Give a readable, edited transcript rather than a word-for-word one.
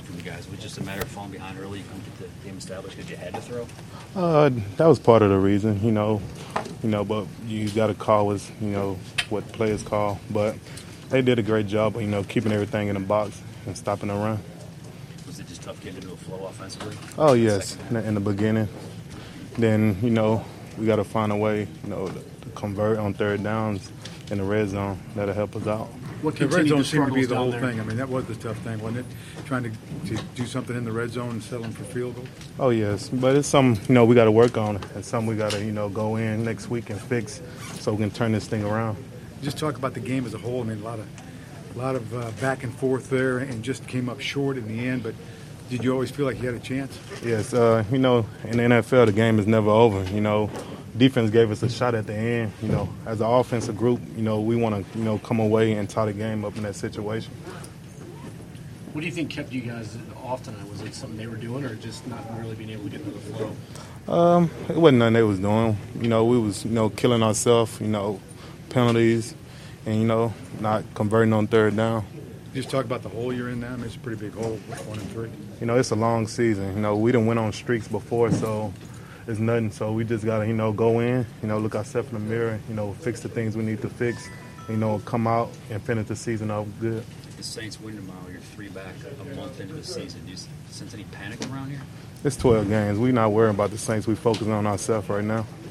from you guys? Was it just a matter of falling behind early, you couldn't get the game established because you had to throw? That was part of the reason, but you got to call was, what players call. But they did a great job of, keeping everything in the box and stopping the run. Was it just tough getting into a flow offensively? Oh, yes, in the beginning. Then, we got to find a way, to convert on third downs in the red zone. That'll help us out. The red zone seemed to be the whole thing. I mean, that was the tough thing, wasn't it? Trying to do something in the red zone and settling for field goals? Oh, yes. But it's something, we got to work on. It's something we got to, go in next week and fix so we can turn this thing around. Just talk about the game as a whole. I mean, a lot of back and forth there and just came up short in the end. But did you always feel like you had a chance? Yes. In the NFL, the game is never over. Defense gave us a shot at the end. As an offensive group, we want to, come away and tie the game up in that situation. What do you think kept you guys off tonight? Was it something they were doing or just not really being able to get into the flow? It wasn't nothing they was doing. We was, killing ourselves, penalties and, not converting on third down. Just talk about the hole you're in now. I mean, it's a pretty big hole, 1-3. It's a long season. We done went on streaks before, so it's nothing. So we just got to, go in, look ourselves in the mirror, fix the things we need to fix, come out and finish the season off good. The Saints win tomorrow. You're 3 back a month into the season. Do you sense any panic around here? It's 12 games. We're not worrying about the Saints. We're focusing on ourselves right now.